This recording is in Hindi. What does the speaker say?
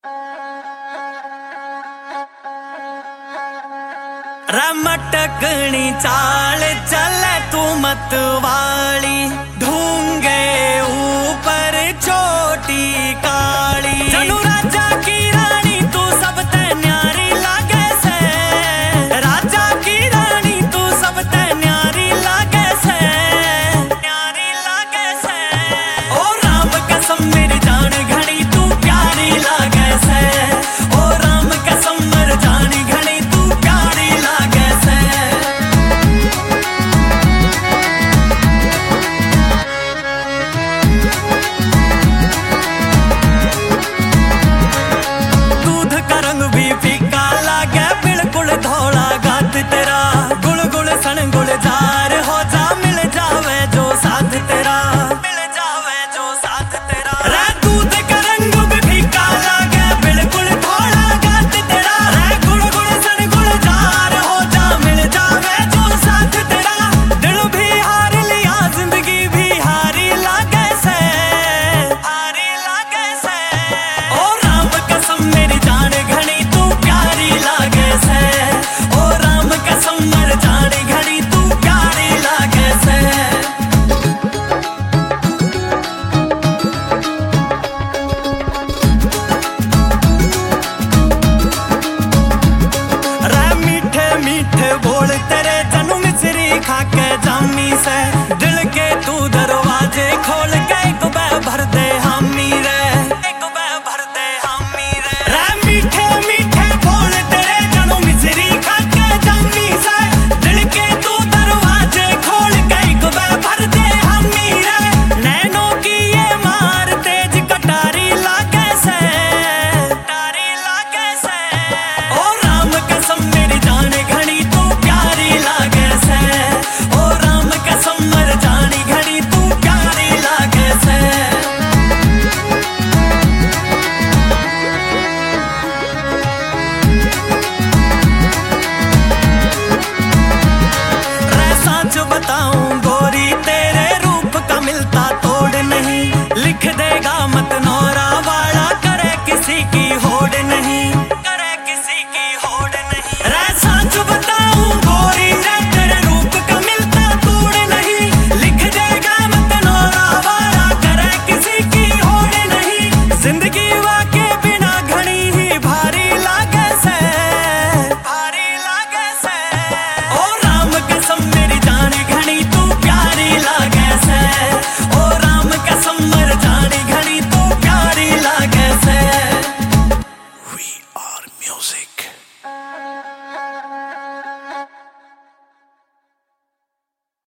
रमटकनी चाल चले तू मत वाली, ढूंगे ऊपर चोटी काली। जनू राजा की रानी तू सब ते न्यारी लागे से, राजा की रानी तू सब ते न्यारी लागे से, न्यारी लागे से। ओ राम कसम मेरी जान घड़ी तू प्यारी लागे से, ओ राम कसम मर जानी घड़ी तू प्यारी लागे से। दूध का रंग भी फीका लागे, बिल्कुल धोला गात तेरा। गुल गुल सन गुलजार हो जा, मिल जावे जो साथ तेरा, मिल जावे जो साथ तेरा। रे दूध का रंग भी फीका लागे, बिल्कुल धोला गात तेरा। रे गुल गुल सन गुलजार हो जा, मिल जावे जो साथ तेरा। दिल भी हार लिया, जिंदगी भी हारी लागे से, हारी लागे से। ओ राम कसम मेरी जान घड़ी तू प्यारी लागे से, ओ राम कसम मर जानी घड़ी तू प्यारी लागे से। रे मीठे मीठे बोल तेरे जनू मिश्री खाके जामी से, दिल के तू दरवाजे खोल के एक बै भर दे हामी रे, एक बै भर दे हामी रे। रे मीठे मीठे बोल तेरे जनू मिश्री खाके जामी से, दिल के तू दरवाजे खोल के एक बै भर दे हामी रे। नैनों की ये मार तेज कटारी लागे से, कटारी लागे से। ओ राम कसम मेरी जान घड़ी तू प्यारी लागे से, ओ राम कसम मर जानी घड़ी तू प्यारी लागे से। रे सच बताऊं गोरी तेरे रूप का मिलता तोड़ नहीं, लिख देगा मत नौरा वाला, करे किसी की होड़ नहीं, करे किसी की होड़ नहीं। रे सच बताऊं गोरी रे तेरे रूप का मिलता तोड़ नहीं, लिख देगा मत नौरा वाला, करे किसी की होड़ नहीं। जिंदगी